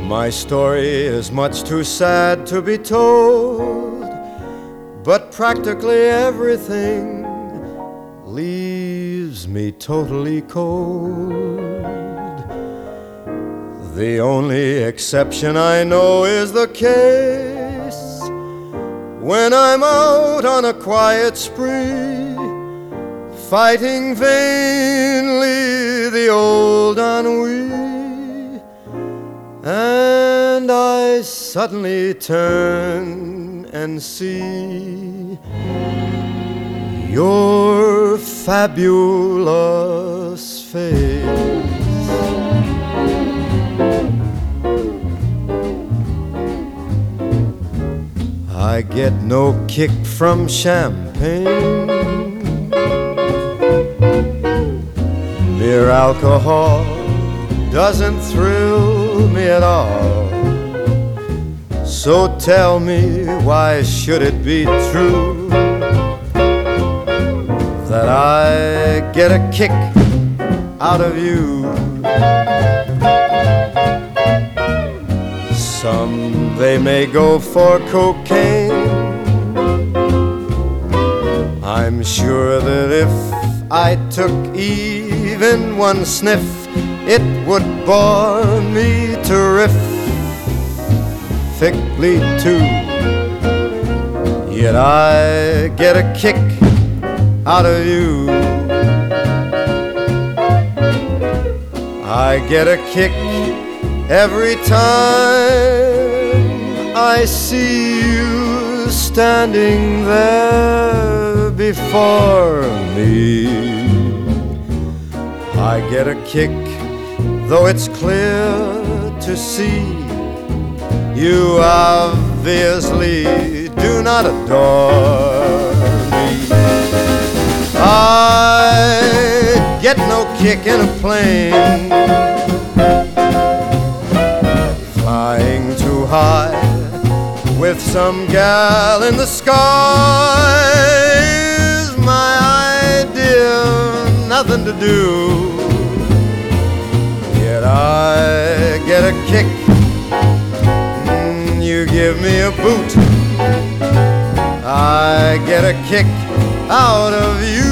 My story is much too sad to be told, but practically everything leaves me totally cold. The only exception I know is the case when I'm out on a quiet spree, fighting vainly the old ennui. And I suddenly turn and see your fabulous face. I get no kick from champagne. Mere alcohol doesn't thrill me at all. So tell me, why should it be true that I get a kick out of you? Some, they may go for cocaine. I'm sure that if I took even one sniff, it would bore me terrifically too. Yet I get a kick out of you. I get a kick every time I see you standing there before me. I get a kick, though it's clear to see you obviously do not adore me. I get no kick in a plane, flying too high with some gal in the sky is my idea, nothing to do. Yet I get a kick, you give me a boot, I get a kick out of you.